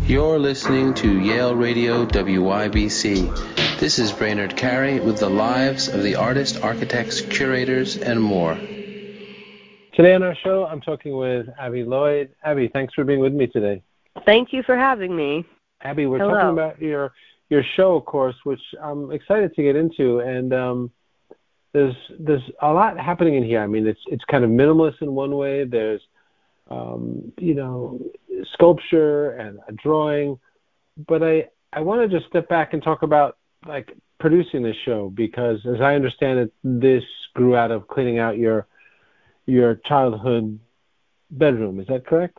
You're listening to Yale Radio WYBC. This is Brainerd Carey with the lives of the artists, architects, curators, and more. Today on our show, I'm talking with Abby Lloyd. Abby, thanks for being with me today. Thank you for having me. Abby, we're Hello. talking about your show, of course, which I'm excited to get into, and there's a lot happening in here. I mean, it's kind of minimalist in one way. There's sculpture and a drawing, but I want to just step back and talk about like producing this show, because as I understand it, this grew out of cleaning out your childhood bedroom. Is that correct?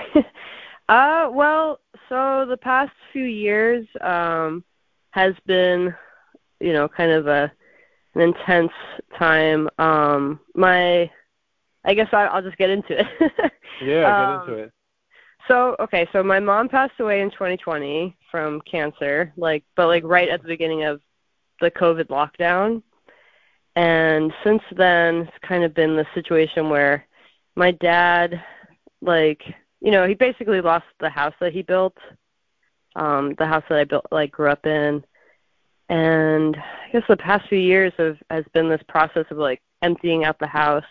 Well, so the past few years has been, kind of an intense time. I guess I'll just get into it. Yeah, get into it. So my mom passed away in 2020 from cancer, but right at the beginning of the COVID lockdown. And since then, it's kind of been the situation where my dad, he basically lost the house that he built, the house that I built, grew up in. And I guess the past few years has been this process of, emptying out the house,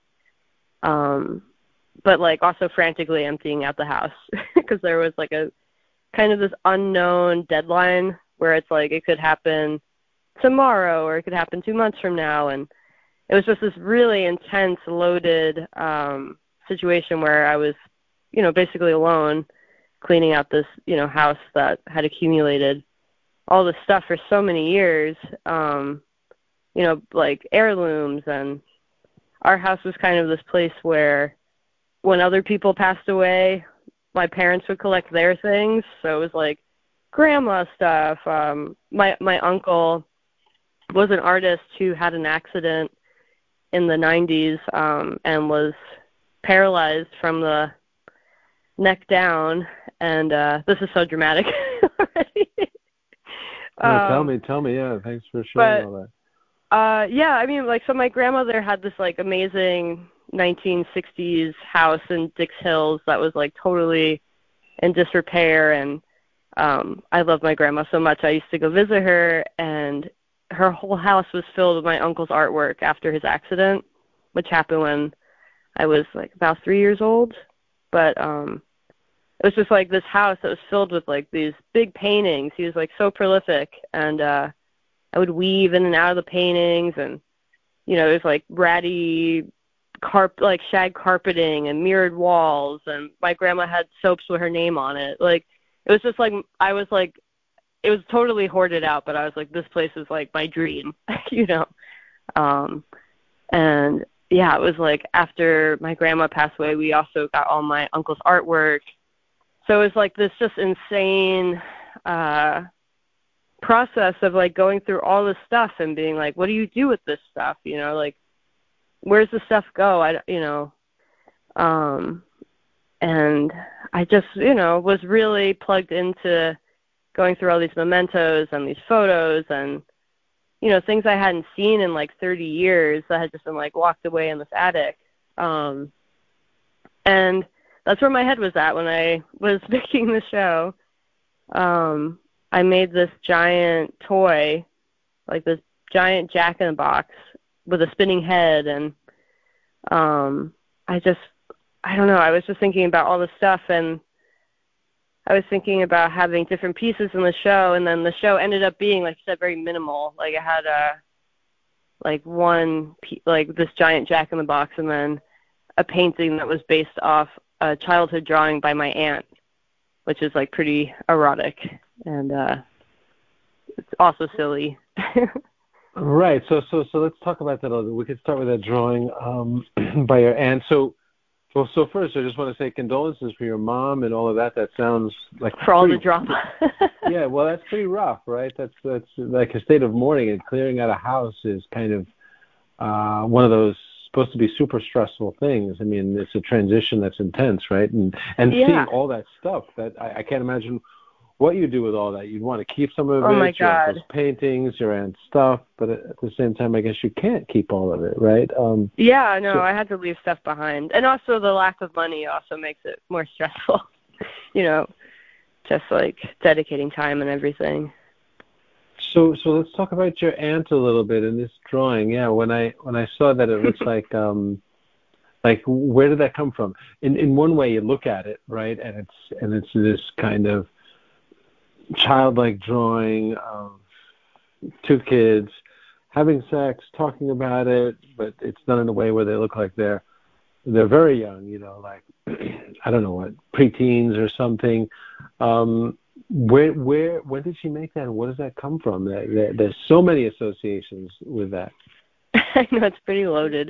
but, also frantically emptying out the house because there was, a kind of this unknown deadline where it's, it could happen tomorrow or it could happen 2 months from now. And it was just this really intense, loaded situation where I was, basically alone cleaning out this, house that had accumulated all this stuff for so many years, heirlooms. And our house was kind of this place where when other people passed away, my parents would collect their things. So it was grandma stuff. My uncle was an artist who had an accident in the 90s and was paralyzed from the neck down. And this is so dramatic already. Tell me. Yeah, thanks for sharing all that. So my grandmother had this amazing 1960s house in Dix Hills that was totally in disrepair, and I love my grandma so much. I used to go visit her, and her whole house was filled with my uncle's artwork after his accident, which happened when I was about 3 years old. But it was just this house that was filled with these big paintings. He was so prolific, and I would weave in and out of the paintings, and it was ratty shag carpeting and mirrored walls, and my grandma had soaps with her name on it. It was just I was it was totally hoarded out, but I was this place is my dream, and yeah, it was after my grandma passed away, we also got all my uncle's artwork. So it was this just insane process of going through all this stuff and being what do you do with this stuff? Where's the stuff go? And I just, was really plugged into going through all these mementos and these photos and, things I hadn't seen in 30 years that had just been locked away in this attic. And that's where my head was at when I was making the show. I made this giant toy, this giant Jack-in-the-Box with a spinning head, and I don't know, I was just thinking about all this stuff, and I was thinking about having different pieces in the show, and then the show ended up being, like you said, very minimal. I had this giant Jack-in-the-Box, and then a painting that was based off a childhood drawing by my aunt, which is pretty erotic, and it's also silly. Right. So let's talk about that a little bit. We could start with that drawing by your aunt. So first, I just want to say condolences for your mom and all of that. That sounds like for all the drama. Yeah, well, that's pretty rough, right? That's like a state of mourning, and clearing out a house is kind of one of those supposed to be super stressful things. I mean, it's a transition that's intense, right? And yeah. Seeing all that stuff, that I can't imagine what you do with all that. You'd want to keep some of it, my your God. uncle's paintings, your aunt's stuff, but at the same time, I guess you can't keep all of it, right? Yeah, no, I had to leave stuff behind. And also the lack of money also makes it more stressful, just like dedicating time and everything. So let's talk about your aunt a little bit in this drawing. Yeah, when I saw that, it looks like where did that come from? In one way, you look at it, right, and it's this kind of childlike drawing of two kids having sex, talking about it, but it's done in a way where they look like they're very young, like I don't know what, preteens or something. When did she make that, and where does that come from? There's so many associations with that. I know, it's pretty loaded.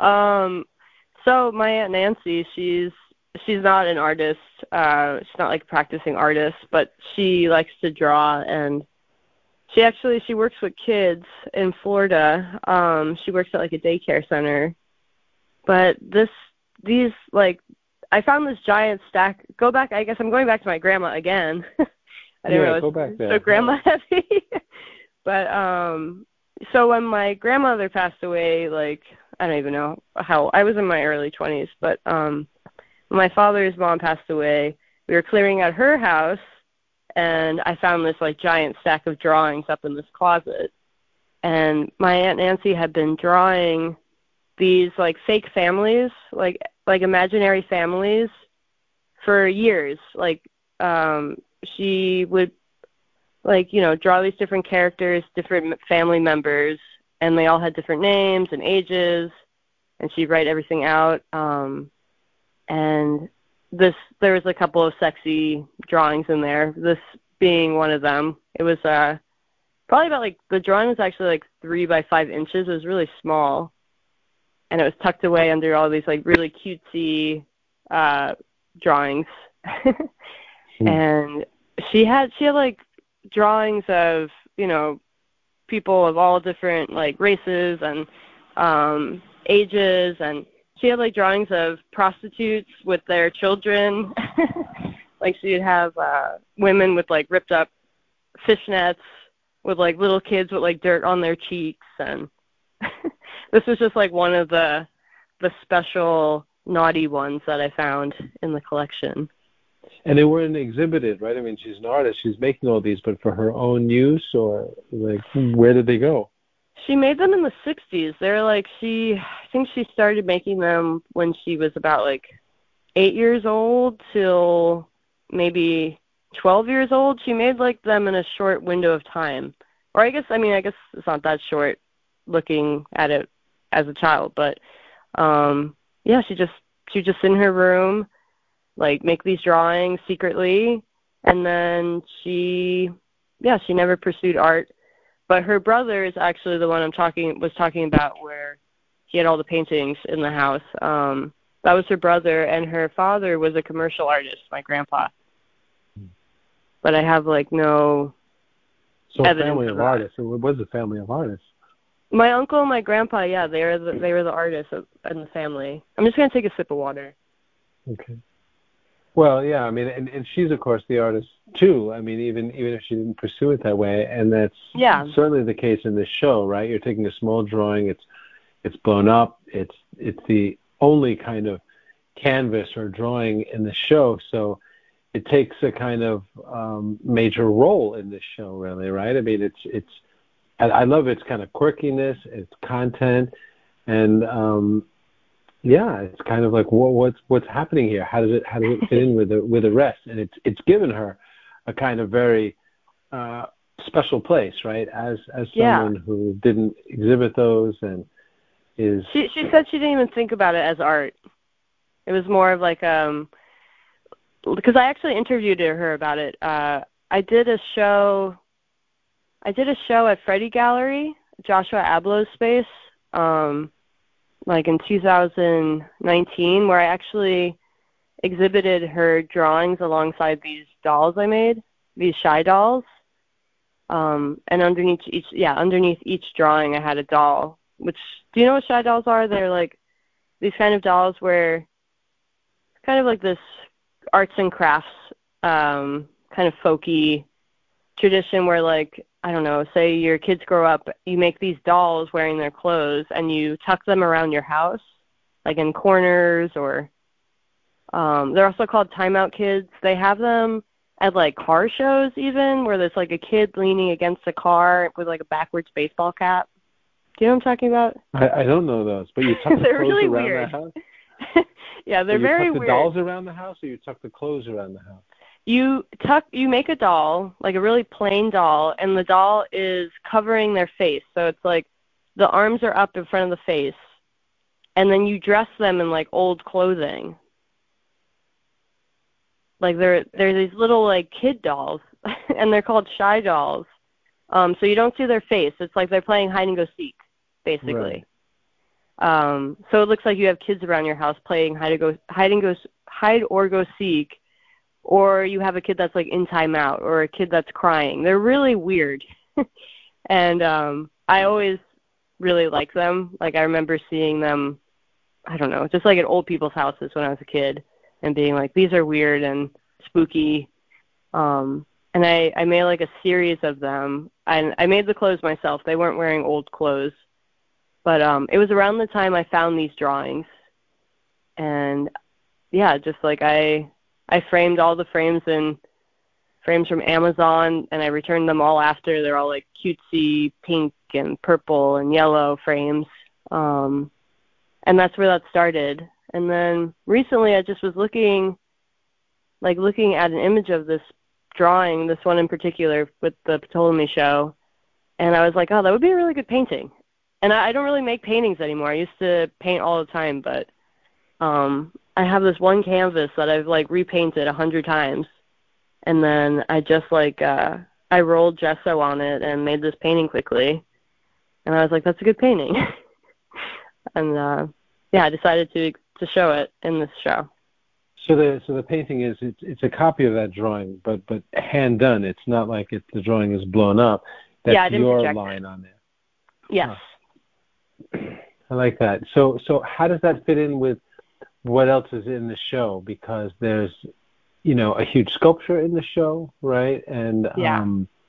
So my Aunt Nancy, she's not an artist. She's not like a practicing artist, but she likes to draw, and she works with kids in Florida. She works at like a daycare center. But these like, I found this giant stack. Go back, I guess I'm going back to my grandma again. I didn't realize go back there. So grandma heavy. But so when my grandmother passed away, like I don't even know how, I was in my early 20s, but when my father's mom passed away, we were clearing out her house, and I found this like giant stack of drawings up in this closet. And my Aunt Nancy had been drawing these like fake families, like imaginary families for years. Like she would like, draw these different characters, different family members, and they all had different names and ages, and she'd write everything out. And there was a couple of sexy drawings in there, this being one of them. It was probably about like, the drawing was actually like 3 by 5 inches. It was really small, and it was tucked away under all these like really cutesy drawings. And she had like drawings of, people of all different like races and ages, and she had like drawings of prostitutes with their children. Like she'd have women with like ripped up fishnets with like little kids with like dirt on their cheeks, and this was just like one of the special naughty ones that I found in the collection. And they weren't exhibited, right? I mean, she's an artist. She's making all these, but for her own use, or like, where did they go? She made them in the 60s. They're like, I think she started making them when she was about like 8 years old till maybe 12 years old. She made like them in a short window of time. Or I guess it's not that short looking at it as a child, but yeah, she just in her room, like make these drawings secretly, and then she never pursued art. But her brother is actually the one was talking about, where he had all the paintings in the house. That was her brother, and her father was a commercial artist, my grandpa. But I have like no evidence. So a family of artists. It was a family of artists. My uncle and my grandpa, yeah, they were the artists in the family. I'm just gonna take a sip of water. Okay. Well, yeah, I mean, and she's of course the artist too. I mean, even if she didn't pursue it that way, and that's certainly the case in this show, right? You're taking a small drawing, it's blown up, it's the only kind of canvas or drawing in the show, so it takes a kind of major role in this show, really, right? I mean, I love its kind of quirkiness, its content, and it's kind of like what's happening here? How does it fit in with the rest? And it's given her a kind of very special place, right? As someone who didn't exhibit those and is. She said she didn't even think about it as art. It was more of like because I actually interviewed her about it. I did a show at Freddie Gallery, Joshua Ablow's space, like in 2019, where I actually exhibited her drawings alongside these dolls I made, these shy dolls. And underneath each drawing I had a doll. Which, do you know what shy dolls are? They're like these kind of dolls where it's kind of like this arts and crafts kind of folky tradition where, like, I don't know, say your kids grow up, you make these dolls wearing their clothes and you tuck them around your house, like in corners, or they're also called timeout kids. They have them at like car shows even, where there's like a kid leaning against a car with like a backwards baseball cap. Do you know what I'm talking about? I don't know those, but you tuck the They're clothes really around weird. the house? Yeah, they're very you tuck the weird. dolls around the house, or you tuck the clothes around the house? You make a doll, like a really plain doll, and the doll is covering their face. So it's like the arms are up in front of the face, and then you dress them in like old clothing. Like they're these little like kid dolls, and they're called shy dolls. So you don't see their face. It's like they're playing hide and go seek, basically. Right. So it looks like you have kids around your house playing hide or go seek, or you have a kid that's like in timeout, or a kid that's crying. They're really weird, and I always really like them. Like I remember seeing them, I don't know, just like at old people's houses when I was a kid, and being like, these are weird and spooky. And I made like a series of them, and I made the clothes myself. They weren't wearing old clothes, but it was around the time I found these drawings, and yeah, just like I framed all the frames in frames from Amazon, and I returned them all after. They're all like cutesy pink and purple and yellow frames, and that's where that started. And then recently I just was looking at an image of this drawing, this one in particular with the Ptolemy show, and I was like, oh, that would be a really good painting. And I don't really make paintings anymore. I used to paint all the time, but I have this one canvas that I've like repainted 100 times, and then I just like I rolled gesso on it and made this painting quickly, and I was like, that's a good painting. And yeah, I decided to show it in this show. So the painting is it's a copy of that drawing, but hand done. It's not like the drawing is blown up. That's I didn't your project line it. on there. Yes. Huh. I like that. So how does that fit in with what else is in the show? Because there's a huge sculpture in the show, right? And yeah.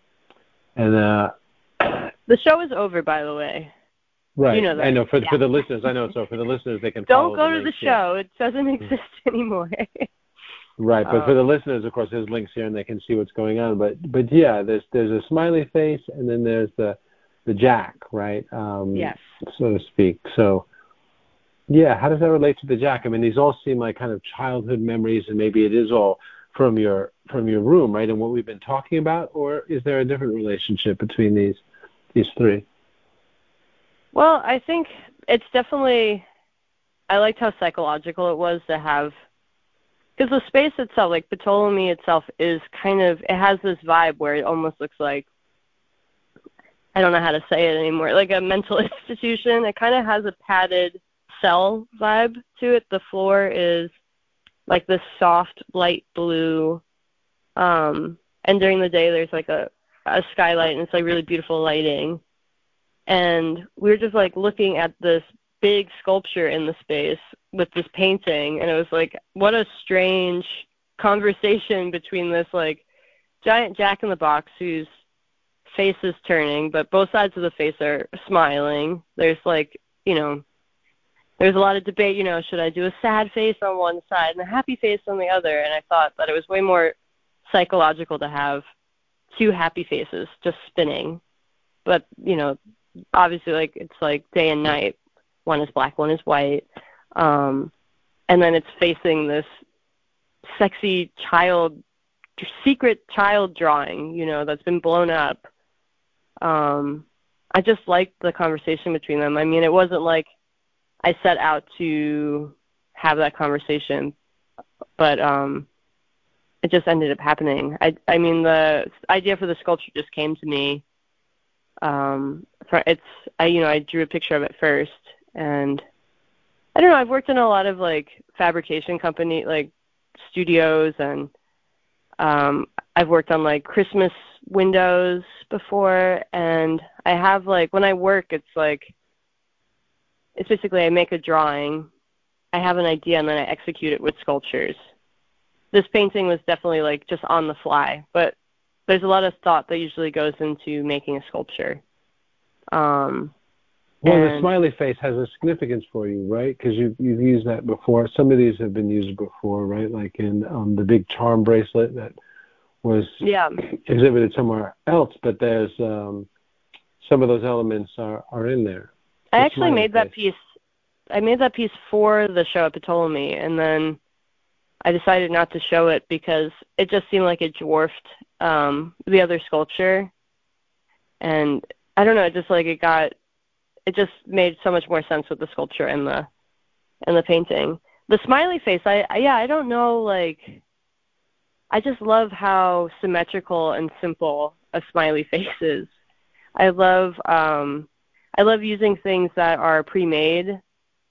The show is over, by the way. Right. You know that. I know for the listeners. I know. So for the listeners, they can don't follow go the to links the show. It doesn't exist anymore. Right, but for the listeners, of course, there's links here, and they can see what's going on. But yeah, there's a smiley face, and then there's the Jack, right? Yes. So to speak. So yeah, how does that relate to the Jack? I mean, these all seem like kind of childhood memories, and maybe it is all from your room, right? And what we've been talking about, or is there a different relationship between these three? Well, I think it's definitely. I liked how psychological it was to have. Because the space itself, like Ptolemy itself, is kind of, it has this vibe where it almost looks like, I don't know how to say it anymore, like a mental institution. It kind of has a padded cell vibe to it. The floor is like this soft, light blue. And during the day, there's like a skylight, and it's like really beautiful lighting. And we were just like looking at this big sculpture in the space with this painting, and it was like, what a strange conversation between this like giant Jack in the Box whose face is turning, but both sides of the face are smiling. There's like, there's a lot of debate, should I do a sad face on one side and a happy face on the other? And I thought that it was way more psychological to have two happy faces just spinning. But, obviously, like, it's like day and night. One is black, one is white. And then it's facing this sexy secret child drawing, that's been blown up. I just liked the conversation between them. I mean, it wasn't like I set out to have that conversation, but it just ended up happening. I mean, the idea for the sculpture just came to me. I drew a picture of it first, and I don't know, I've worked in a lot of like fabrication company, like studios, and I've worked on like Christmas windows before, and I have like, when I work, it's basically I make a drawing, I have an idea, and then I execute it with sculptures. This painting was definitely like just on the fly, but there's a lot of thought that usually goes into making a sculpture. The smiley face has a significance for you, right? Because you've used that before. Some of these have been used before, right? Like in the big charm bracelet that was exhibited somewhere else, but there's some of those elements are in there. I actually made that piece. I made that piece for the show at Ptolemy, and then I decided not to show it because it just seemed like it dwarfed the other sculpture, and I don't know. It just made so much more sense with the sculpture and the painting. The smiley face, I don't know, like, I just love how symmetrical and simple a smiley face is. I love using things that are pre-made.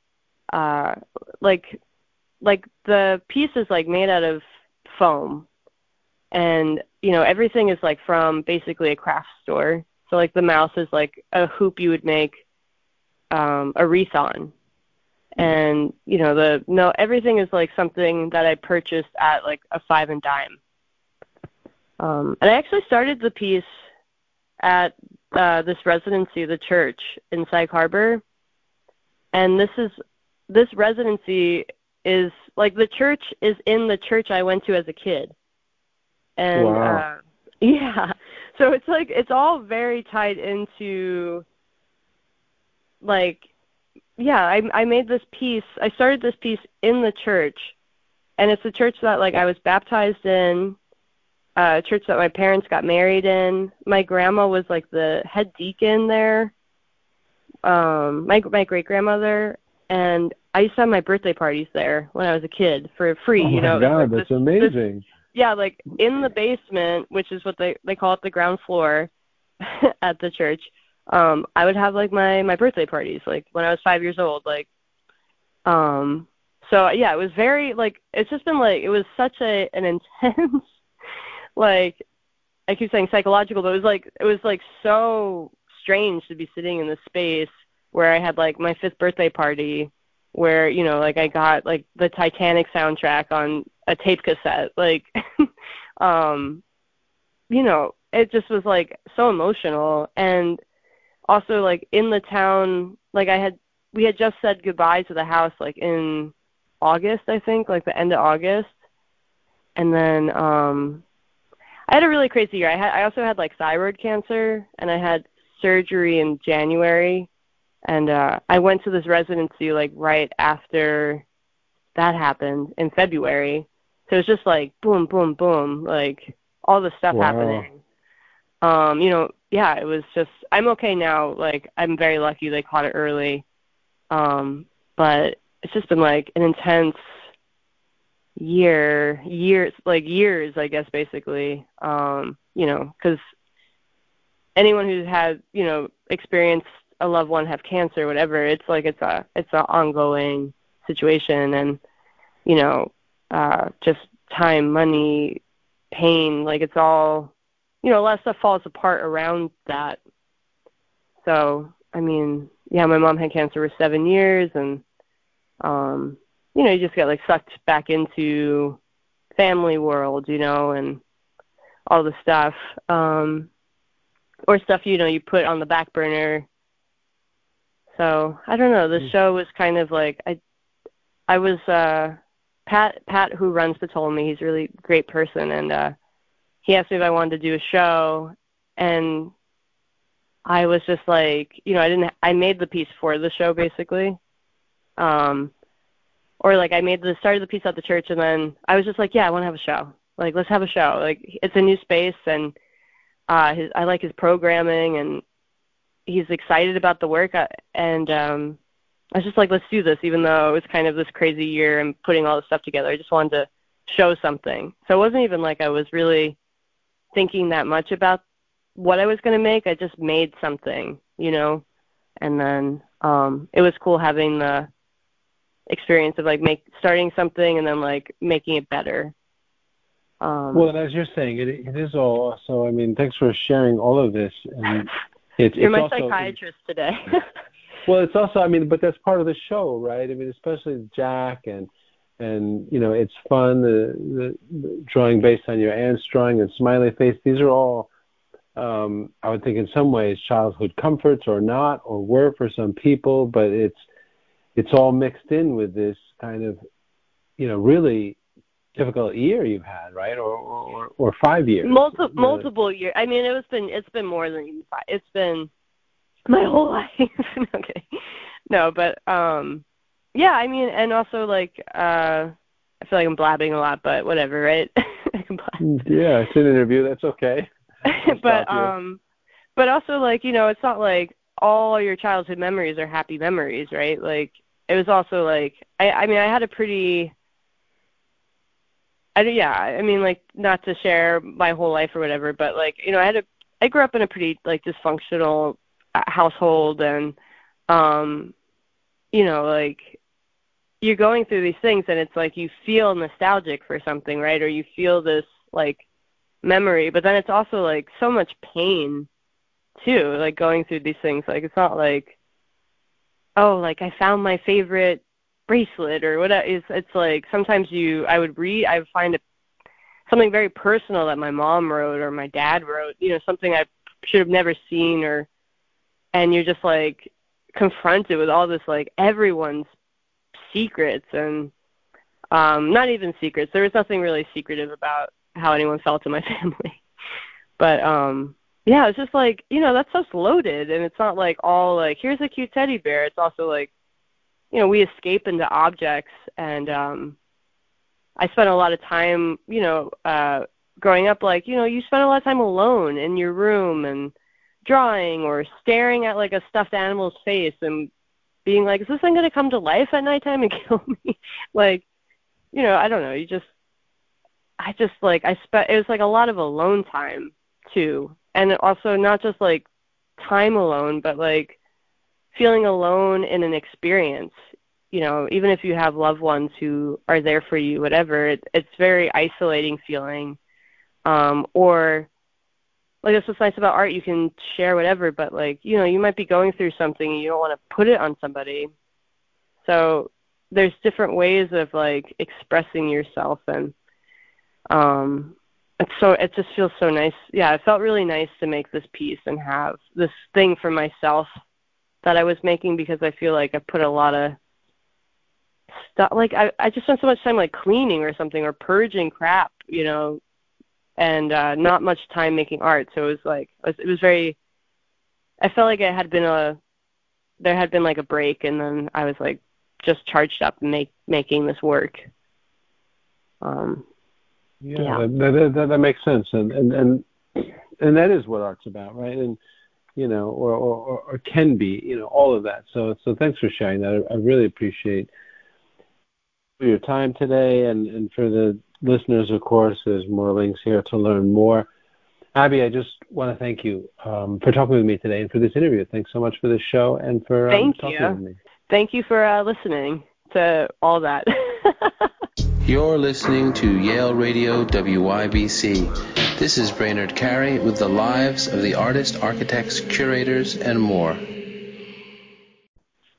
Like the piece is like made out of foam, and everything is like from basically a craft store. So like the mouse is like a hoop you would make a wreath on, and everything is like something that I purchased at like a 5 and dime. And I actually started the piece at this residency, the church in Sag Harbor, and this residency is like the church is in the church I went to as a kid, and wow. So it's like it's all very tied into like I made this piece. I started this piece in the church, and it's a church that like I was baptized in, a church that my parents got married in. My grandma was like the head deacon there. My great grandmother, and I used to have my birthday parties there when I was a kid for free. Oh my God, that's amazing. Like in the basement, which is what they call it, the ground floor at the church. I would have like my birthday parties like when I was 5 years old. So yeah, it was very like it's just been like it was such an intense like I keep saying psychological, but it was like so strange to be sitting in this space where I had like my 5th birthday party where like I got like the Titanic soundtrack on a tape cassette, like it just was like so emotional. And also like in the town, like we had just said goodbye to the house like in August, I think, like the end of August. And then I had a really crazy year. I also had like thyroid cancer, and I had surgery in January, and I went to this residency like right after that happened in February. So it was just like boom, boom, boom, like all this stuff happening. It was just I'm okay now. Like I'm very lucky they caught it early. But it's just been like an intense years, I guess, basically, because anyone who's had, experienced a loved one have cancer or whatever, it's like it's an ongoing situation, and, just time, money, pain, like it's all, a lot of stuff falls apart around that. So, I mean, my mom had cancer for 7 years, and, you just get like sucked back into family world, and all the stuff, or stuff, you put on the back burner. So I don't know. The show was kind of like, I was, Pat, who runs Ptolemy, he's a really great person. And, he asked me if I wanted to do a show, and I was just like, I made the piece for the show basically. Or like I started the piece at the church, and then I was just like, I want to have a show. Like, let's have a show. Like, it's a new space, and I like his programming, and he's excited about the work. And I was just like, let's do this, even though it was kind of this crazy year and putting all this stuff together. I just wanted to show something. So it wasn't even like I was really thinking that much about what I was going to make. I just made something, and then it was cool having the experience of like starting something and then like making it better. Well, as you're saying, it is all. So I mean, thanks for sharing all of this. And you're my psychiatrist today. Well, it's also, I mean, but that's part of the show, right? I mean, especially Jack and it's fun. The drawing based on your aunt's drawing and smiley face. These are all, I would think, in some ways, childhood comforts or not, or were for some people, but it's all mixed in with this kind of, really difficult year you've had, right? Or 5 years. Multiple years. I mean, it's been more than even 5. It's been my whole life. Okay. No, but yeah, I mean, and also like I feel like I'm blabbing a lot, but whatever, right? I can blab. Yeah, it's an interview. That's okay. But also like, you know, it's not like all your childhood memories are happy memories, right? Like it was also like I mean, I had a pretty I mean, like, not to share my whole life or whatever, but like, you know, I grew up in a pretty like dysfunctional household, and you know, like you're going through these things and it's like you feel nostalgic for something, right? Or you feel this like memory, but then it's also like so much pain too, like going through these things. Like it's not like, oh, like I found my favorite bracelet or whatever. It's like sometimes I would find something very personal that my mom wrote or my dad wrote, you know, something I should have never seen, and you're just like confronted with all this like everyone's secrets, and not even secrets. There was nothing really secretive about how anyone felt in my family. But yeah, it's just like, you know, that stuff's loaded, and it's not like all like, here's a cute teddy bear. It's also like, you know, we escape into objects, and I spent a lot of time, you know, growing up, like, you know, you spend a lot of time alone in your room and drawing or staring at like a stuffed animal's face and being like, is this thing going to come to life at nighttime and kill me? Like, you know, I don't know. It was like a lot of alone time too. And also not just like time alone, but like feeling alone in an experience. You know, even if you have loved ones who are there for you, whatever, it's very isolating feeling. Or like, that's what's nice about art. You can share whatever, but like, you know, you might be going through something and you don't want to put it on somebody. So there's different ways of like expressing yourself, and it just feels so nice. Yeah, it felt really nice to make this piece and have this thing for myself that I was making, because I feel like I put a lot of stuff, like I just spent so much time like cleaning or something, or purging crap, you know, and not much time making art. So it was like, it was very, I felt like there had been like a break, and then I was like just charged up and making this work. Yeah. That makes sense, and that is what art's about, right? And you know, or can be, you know, all of that. So thanks for sharing that. I really appreciate your time today, and for the listeners, of course, there's more links here to learn more. Abby, I just want to thank you for talking with me today and for this interview. Thanks so much for this show and for talking with me. Thank you for listening to all that. You're listening to Yale Radio WYBC. This is Brainerd Carey with the lives of the artists, architects, curators, and more.